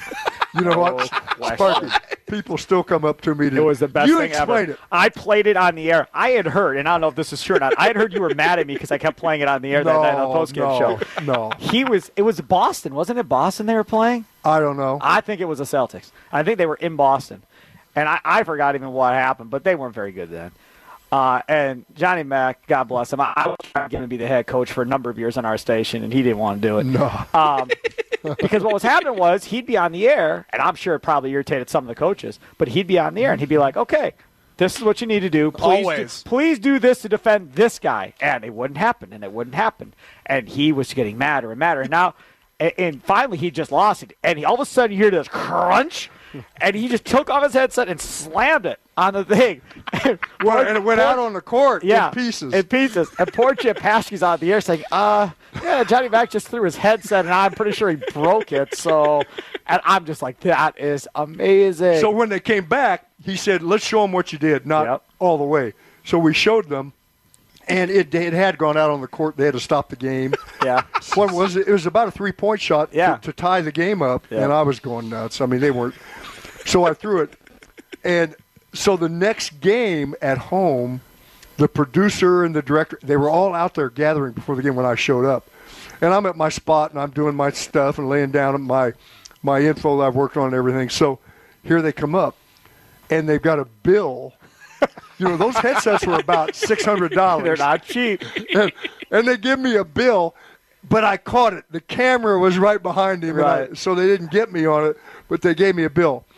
You know what? No question. Sparky, people still come up to me to It was the best you thing explain ever. it. I played it on the air. I had heard, and I don't know if this is true or not, I had heard you were mad at me because I kept playing it on the air that night on the postgame no, show. No, He was, it was Boston, wasn't it Boston they were playing? I don't know. I think it was the Celtics. I think they were in Boston. And I, I forgot even what happened, but they weren't very good then. Uh, and Johnny Mack, God bless him, I, I was trying to get him to be the head coach for a number of years on our station, and he didn't want to do it. No. Um, because what was happening was he'd be on the air, and I'm sure it probably irritated some of the coaches, but he'd be on the air, and he'd be like, okay, this is what you need to do. Please Always. Do, please do this to defend this guy. And it wouldn't happen, and it wouldn't happen. And he was getting madder and madder. And now, and, and finally, he just lost it. And he, all of a sudden, you hear this crunch, and he just took off his headset and slammed it on the thing. Well, and it went out on the court yeah, in pieces. In pieces. And poor Chip Paschke's on the air saying, uh, yeah, Johnny Mack just threw his headset, and I'm pretty sure he broke it. So, and I'm just like, that is amazing. So when they came back, he said, let's show them what you did, not Yep. all the way. So we showed them, and it, it had gone out on the court. They had to stop the game. yeah. What was it? It was about a three-point shot Yeah. to, to tie the game up, Yeah. and I was going nuts. I mean, they weren't. So I threw it. And so the next game at home, the producer and the director, they were all out there gathering before the game when I showed up. And I'm at my spot, and I'm doing my stuff and laying down my, my info that I've worked on and everything. So here they come up, and they've got a bill. You know, those headsets were about six hundred dollars. They're not cheap. and, and they give me a bill, but I caught it. The camera was right behind him, and I, Right. so they didn't get me on it, but they gave me a bill.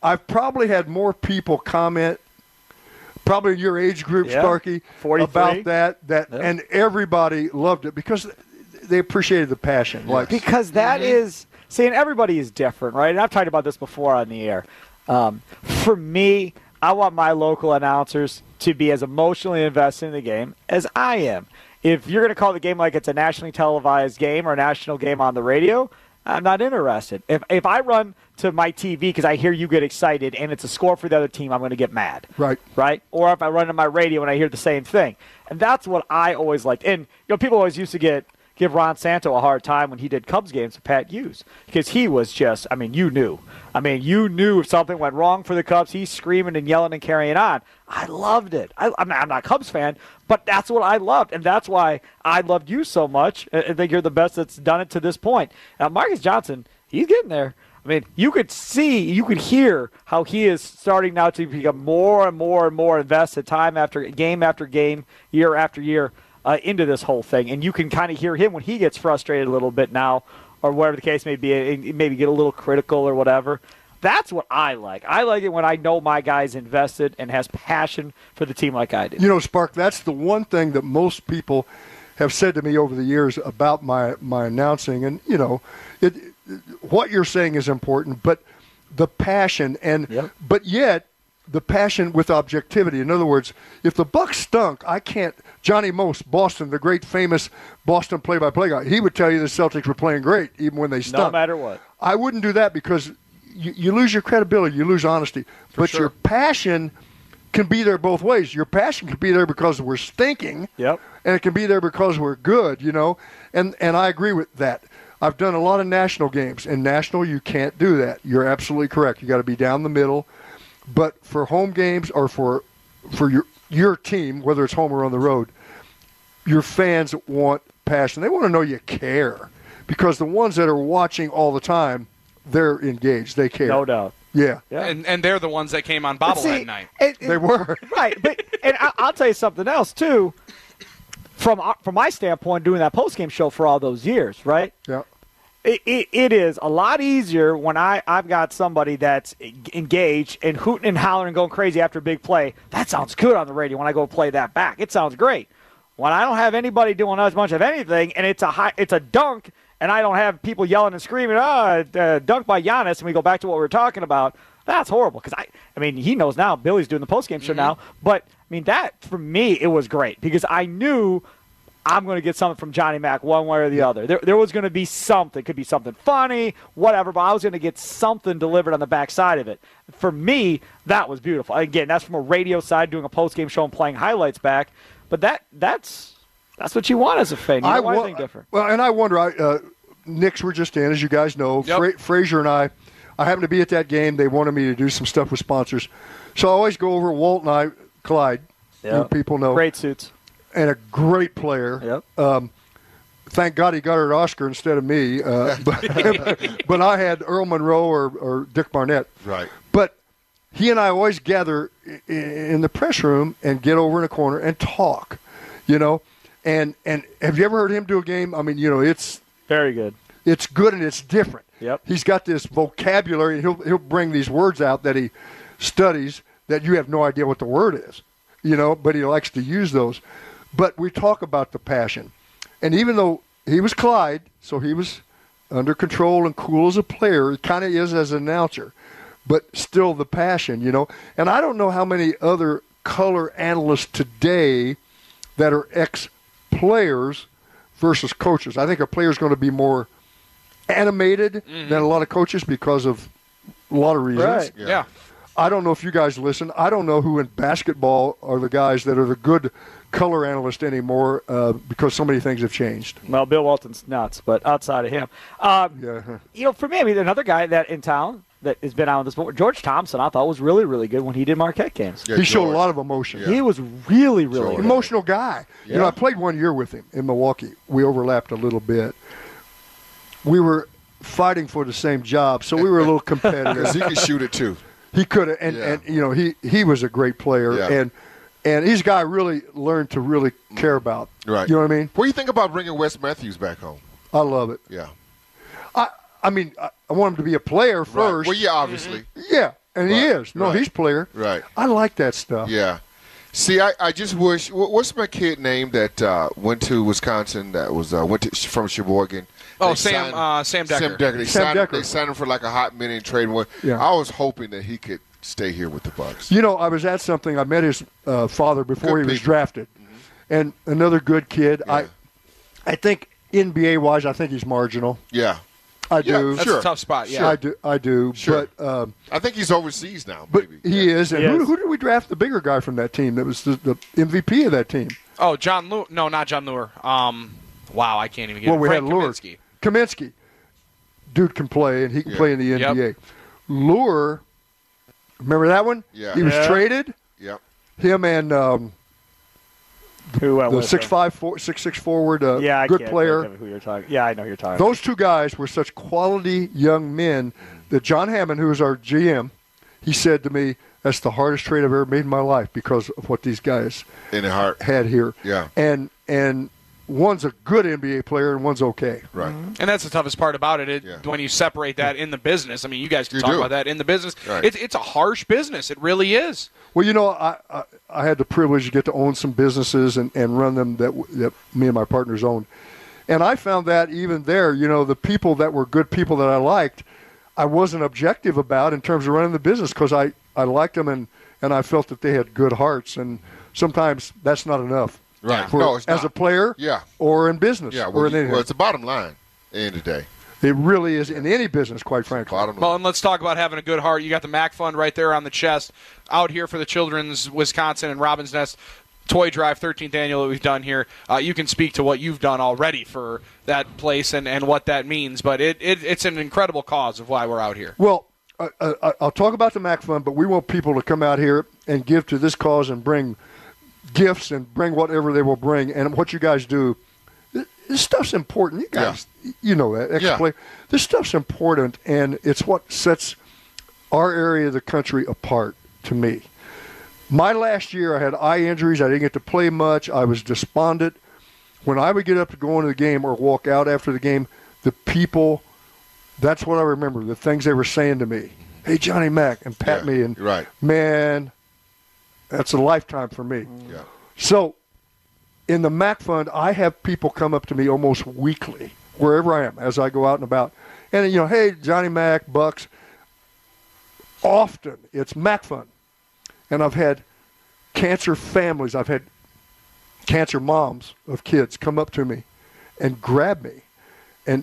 I've probably had more people comment, probably in your age group, Yeah, Starkey, forty-three. about that. That Yep. and everybody loved it because they appreciated the passion. Like Because that is see, and everybody is different, right? And I've talked about this before on the air. Um, for me, I want my local announcers to be as emotionally invested in the game as I am. If you're going to call the game like it's a nationally televised game or a national game on the radio, I'm not interested. If if I run to my T V because I hear you get excited and it's a score for the other team, I'm going to get mad. Right. Right? Or if I run to my radio and I hear the same thing. And that's what I always liked. And, you know, people always used to get give Ron Santo a hard time when he did Cubs games with Pat Hughes because he was just, I mean, you knew. I mean, you knew if something went wrong for the Cubs, he's screaming and yelling and carrying on. I loved it. I, I'm, not, I'm not a Cubs fan, but that's what I loved, and that's why I loved you so much. I think you're the best that's done it to this point. Now, Marcus Johnson, he's getting there. I mean, you could see, you could hear how he is starting now to become more and more and more invested time after game after game, year after year uh, into this whole thing. And you can kind of hear him when he gets frustrated a little bit now, or whatever the case may be, maybe get a little critical or whatever. That's what I like. I like it when I know my guy's invested and has passion for the team like I do. You know, Spark, that's the one thing that most people have said to me over the years about my, my announcing. And, you know, it, what you're saying is important, but the passion and Yep. but yet the passion with objectivity. In other words, if the Bucs stunk, I can't. Johnny Most, Boston, the great famous Boston play-by-play guy, he would tell you the Celtics were playing great even when they stunk. No matter what. I wouldn't do that because you, you lose your credibility, you lose honesty. But sure. your passion can be there both ways. Your passion can be there because we're stinking, Yep. and it can be there because we're good, you know. And and I agree with that. I've done a lot of national games. In national, you can't do that. You're absolutely correct. You got to be down the middle. But for home games or for for your your team, whether it's home or on the road, your fans want passion. They want to know you care because the ones that are watching all the time, they're engaged. They care. No doubt. Yeah. Yeah. And, and they're the ones that came on But bobblehead see, night. it- They were. Right, but and I, I'll tell you something else too. From our- from my standpoint, doing that post game show for all those years, right? Yeah. It, it, it is a lot easier when I I've got somebody that's engaged and hooting and hollering and going crazy after a big play. That sounds good on the radio when I go play that back. It sounds great. When I don't have anybody doing as much of anything and it's a high, it's a dunk and I don't have people yelling and screaming, ah, uh, dunk by Giannis, and we go back to what we were talking about. That's horrible because I, I mean, he knows now. Billy's doing the postgame show now, but I mean that for me it was great because I knew I'm going to get something from Johnny Mac one way or the other. There, there was going to be something. It could be something funny, whatever, but I was going to get something delivered on the backside of it. For me, that was beautiful. Again, that's from a radio side, doing a postgame show and playing highlights back. But that that's that's what you want as a fan. You don't want wa- anything different. Well, and I wonder, I, uh, Knicks were just in, as you guys know. Yep. Fra- Frazier and I, I happened to be at that game. They wanted me to do some stuff with sponsors. So I always go over, Walt and I, Clyde, you Yep. people know. Great suits. And a great player. Yep. Um, thank God he got her an Oscar instead of me. Uh, but, but I had Earl Monroe or, or Dick Barnett. Right. But he and I always gather i- in the press room and get over in a corner and talk, you know. And and have you ever heard him do a game? I mean, you know, it's Very good. it's good and it's different. Yep. He's got this vocabulary, and he'll he'll bring these words out that he studies that you have no idea what the word is, you know. But he likes to use those. But we talk about the passion, and even though he was Clyde, so he was under control and cool as a player, he kind of is as an announcer, but still the passion, you know. And I don't know how many other color analysts today that are ex-players versus coaches. I think a player is going to be more animated mm-hmm. than a lot of coaches because of a lot of reasons. Right. Yeah. yeah. I don't know if you guys listen. I don't know who in basketball are the guys that are the good color analysts anymore uh, because so many things have changed. Well, Bill Walton's nuts, but outside of him. Um, Yeah. You know, for me, I mean, another guy that in town that has been out on this board, George Thompson, I thought was really, really good when he did Marquette games. Yeah, he showed George. a lot of emotion. He was really, really George. good. Emotional guy. Yeah. You know, I played one year with him in Milwaukee. We overlapped a little bit. We were fighting for the same job, so we were a little competitive. Because he can shoot it too. He could have, and, Yeah. and you know, he, he was a great player, Yeah. and and he's a guy I really learned to really care about. Right. You know what I mean? What do you think about bringing Wes Matthews back home? I love it. Yeah. I I mean, I, I want him to be a player Right. first. Well, yeah, obviously. Yeah, And he Right, is. No, right. he's player. Right. I like that stuff. Yeah. See, I, I just wish. wh- What's my kid name that uh, went to Wisconsin? That was uh, went to, from Sheboygan. Oh, They Sam signed- uh, Sam Decker. Sam Decker. They Sam signed. Decker. They signed him for like a hot minute and trade one. Yeah. I was hoping that he could stay here with the Bucks. You know, I was at something. I met his uh, father before Good he was people. drafted, and another good kid. I, Yeah. I think N B A wise, I think he's marginal. Yeah. I Yeah, do. That's Sure. a tough spot. Yeah. I do. I do. Sure. But um, I think he's overseas now. but Maybe. he is. And He who, is. who did we draft? The bigger guy from that team that was the, the M V P of that team. Oh, John Lure. No, not John Lure. Um, wow, I can't even get Well, it. we Frank had Lure. Kaminsky. Kaminsky. Dude can play, and he can Yeah. play in the N B A. Yep. Lure, remember that one? Yeah. He was Yeah. traded. Yep. Him and um, Who went the with six him? five four six six forward, uh, Yeah, I good can't player. think of who you're talking. Yeah, I know who you're talking. Those two guys were such quality young men that John Hammond, who was our G M, he said to me, "That's the hardest trade I've ever made in my life because of what these guys In the heart. had here." Yeah. And and one's a good N B A player and one's okay. Right. And that's the toughest part about it, it Yeah. when you separate that in the business. I mean, you guys can You talk do. about that in the business. Right. It's it's a harsh business. It really is. Well, you know, I, I I had the privilege to get to own some businesses and, and run them that w- that me and my partners owned, and I found that even there, you know, the people that were good people that I liked, I wasn't objective about in terms of running the business because I, I liked them and, and I felt that they had good hearts, and sometimes that's not enough. Right. For, No, it's as not. a player, Yeah. or in business, Yeah. or Well, in you- anything. well, it's the bottom line. At the end of the day. It really is in any business, quite frankly. Bottom line. Well, and let's talk about having a good heart. You got the Mac Fund right there on the chest, out here for the Children's Wisconsin and Robin's Nest Toy Drive, thirteenth annual that we've done here. Uh, you can speak to what you've done already for that place and, and what that means, but it, it it's an incredible cause of why we're out here. Well, uh, uh, I'll talk about the Mac Fund, but we want people to come out here and give to this cause and bring gifts and bring whatever they will bring. And what you guys do, this stuff's important. You guys, you know that. Ex-play. This stuff's important, and it's what sets our area of the country apart to me. My last year, I had eye injuries. I didn't get to play much. I was despondent. When I would get up to go into the game or walk out after the game, the people, that's what I remember, the things they were saying to me. Hey, Johnny Mac, and pat Yeah, me. And, right. man, that's a lifetime for me. Yeah. So in the Mac Fund, I have people come up to me almost weekly, wherever I am, as I go out and about. And, you know, hey, Johnny Mac, Bucks. Often it's Mac Fund. And I've had cancer families, I've had cancer moms of kids come up to me and grab me and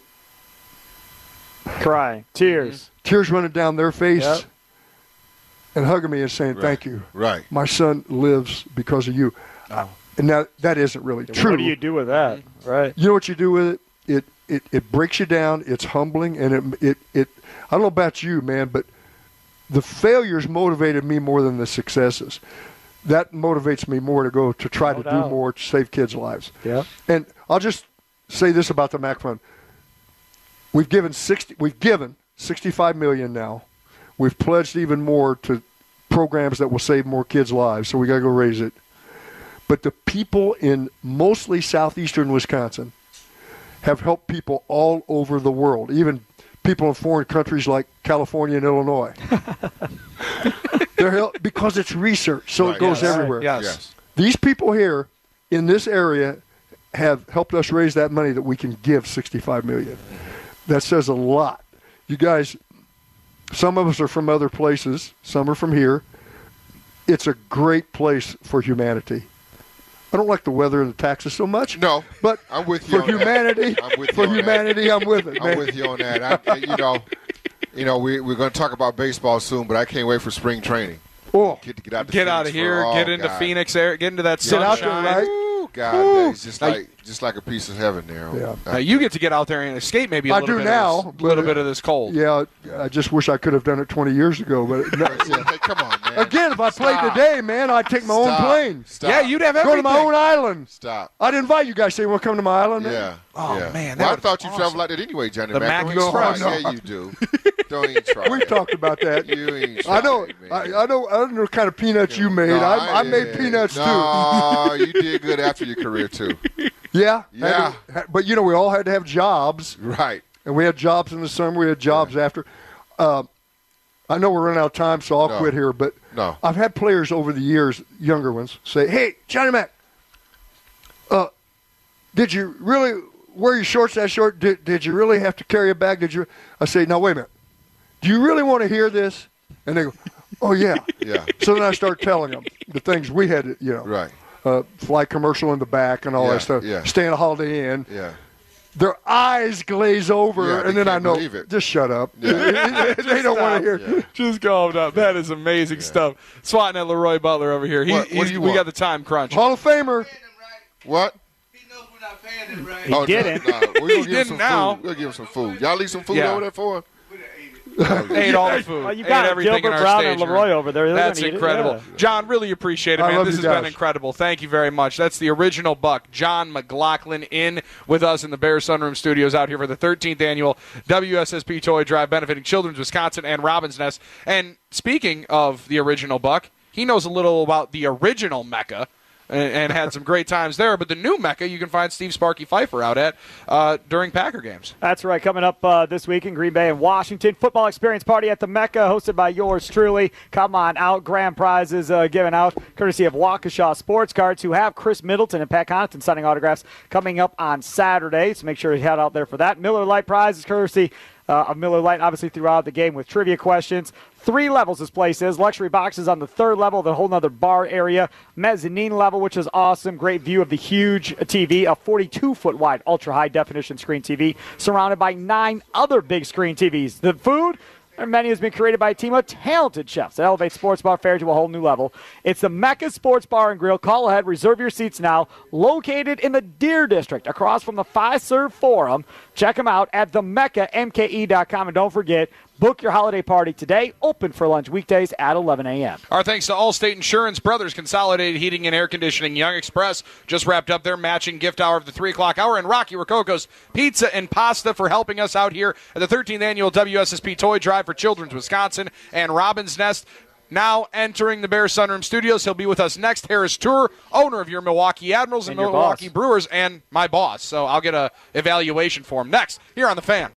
Crying, tears. tears running down their face Yep. and hugging me and saying, Right. thank you. Right. My son lives because of you. And now that isn't really true. What do you do with that? Right. You know what you do with it? It it, it breaks you down. It's humbling, and it, it it I don't know about you, man, but the failures motivated me more than the successes. That motivates me more to go to try No to doubt. do more to save kids' lives. Yeah. And I'll just say this about the Mac Fund: we've given sixty. We've given sixty-five million now. We've pledged even more to programs that will save more kids' lives. So we got to go raise it. But the people in mostly southeastern Wisconsin have helped people all over the world, even people in foreign countries like California and Illinois. They're help, because it's research, so Right. it goes Yes. everywhere. Yes. Yes. These people here in this area have helped us raise that money that we can give sixty-five million dollars. That says a lot. You guys, some of us are from other places, some are from here. It's a great place for humanity. I don't like the weather and the taxes so much. No, but I'm with you for on that. humanity, I'm with you for on that. humanity, I'm with it, man. I'm with you on that. I, you know, you know, we, we're going to talk about baseball soon, but I can't wait for spring training. Oh, Get to get out. To Get out of Phoenix here, for- oh, get into God. Phoenix area, get into that Get out there, sunshine. right? Ooh, God, Woo. man, it's just Now, like just like a piece of heaven there. Yeah. Now, you get to get out there and escape maybe a I little do bit now, of this, but- little bit of this cold. yeah. I just wish I could have done it twenty years ago. But no, Hey, come on, man. again, if I played Stop. today, man, I'd take my Stop. own plane. Stop. Yeah, you'd have Go everything. to my own island. Stop. I'd invite you guys. Say, you want to come to my island? man? Yeah. Oh, yeah. man, that Well, I would've thought been you awesome. traveled like that anyway, Johnny The Mac. Mac Don't even try. Express. Yeah, you do. Don't even try. We talked about that. You ain't try, I know. man. I, I know. I don't know what kind of peanuts you made. No, I, I made yeah. peanuts No, you did good after your career too. too. Yeah. Yeah. Had to- ha- but you know, we all had to have jobs, Right. and we had jobs in the summer. We had jobs after. Uh, I know we're running out of time, so I'll No. quit here. But No. I've had players over the years, younger ones, say, "Hey, Johnny Mac, uh, did you really wear your shorts that short? Did, did you really have to carry a bag? Did you?" I say, "Now wait a minute. Do you really want to hear this?" And they go, "Oh yeah." Yeah. So then I start telling them the things we had to, you know, Right. uh, flight commercial in the back and all Yeah, that stuff. yeah. Stay in a Holiday Inn. Yeah. Their eyes glaze over, Yeah, they and then I can't know, believe it. just shut up. Yeah. They don't want to hear. Yeah. Just calm down. That is amazing stuff. Swatting at Leroy Butler over here. He, What- what he's- do you we want? got the time crunch. Hall of Famer. What? He knows we're not paying him right. He Oh, didn't. Nah, nah, we're He gonna give him didn't some now. food. We'll give him some food. Y'all leave some food Yeah. over there for him? Ate all the food. Well, you Ate got everything Gilbert in our Brown stage and Leroy room. over there. They're That's gonna eat it, incredible. yeah. John, really appreciate it, I man. love This you has been guys. incredible. Thank you very much. That's the original Buck, John McLaughlin, in with us in the Bear Sunroom Studios out here for the thirteenth annual W S S P Toy Drive benefiting Children's Wisconsin and Robin's Nest. And speaking of the original Buck, he knows a little about the original Mecca. And, and had some great times there. But the new Mecca, you can find Steve Sparky Pfeiffer out at uh, during Packer games. That's right. Coming up uh, this week in Green Bay and Washington, football experience party at the Mecca, hosted by yours truly. Come on out. Grand prizes uh, given out, courtesy of Waukesha Sports Cards, who have Chris Middleton and Pat Connaughton signing autographs coming up on Saturday. So make sure you head out there for that. Miller Lite prizes, courtesy uh, of Miller Lite, obviously throughout the game with trivia questions. Three levels this place is. Luxury boxes on the third level, the whole nother bar area. Mezzanine level, which is awesome. Great view of the huge T V, a forty-two foot wide ultra high definition screen T V, surrounded by nine other big screen T Vs. The food, their menu has been created by a team of talented chefs that elevate sports bar fare to a whole new level. It's the Mecca Sports Bar and Grill. Call ahead, reserve your seats now. Located in the Deer District, across from the Fiserv Forum. Check them out at the mecca m k e dot com. And don't forget, book your holiday party today. Open for lunch weekdays at eleven a.m. Our thanks to Allstate Insurance, Brothers Consolidated Heating and Air Conditioning, Young Express just wrapped up their matching gift hour of the three o'clock hour, and Rocky Rococo's Pizza and Pasta for helping us out here at the thirteenth annual W S S P Toy Drive for Children's Wisconsin and Robin's Nest. Now entering the Bear Sunroom Studios, he'll be with us next. Harris Tour, owner of your Milwaukee Admirals and, And your Milwaukee boss. Brewers, and my boss. So I'll get a evaluation for him next here on The Fan.